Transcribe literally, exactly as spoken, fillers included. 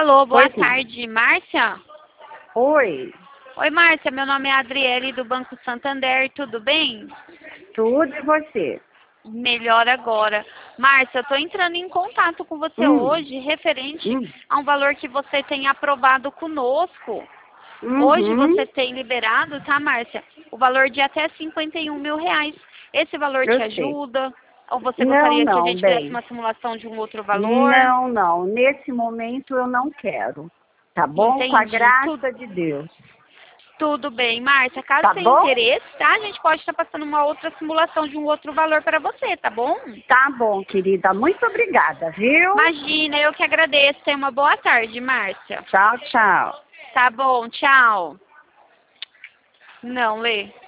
Alô, boa Oi, sim. tarde, Márcia? Oi, Oi, Márcia, meu nome é Adriele do Banco Santander, tudo bem? tudo e você? Melhor agora. Márcia, eu tô entrando em contato com você Hum, hoje referente hum, a um valor que você tem aprovado conosco. Hoje você uhum, tem liberado, tá, Márcia? O valor de até cinquenta e um mil reais. Esse valor te eu sei. ajuda? Ou você Não, gostaria que a não, gente fizesse bem. uma simulação de um outro valor? Não, não. Nesse momento eu não quero. Tá bom? Com a Entendi. Tudo, graça de Deus. tudo bem, Márcia. Caso Tá tenha bom? interesse, tá? A gente pode estar passando uma outra simulação de um outro valor para você, tá bom? Tá bom, querida. Muito obrigada, viu? Imagina, eu que agradeço. Tenha uma boa tarde, Márcia. Tchau, tchau. Tá bom, tchau. Não, Lê.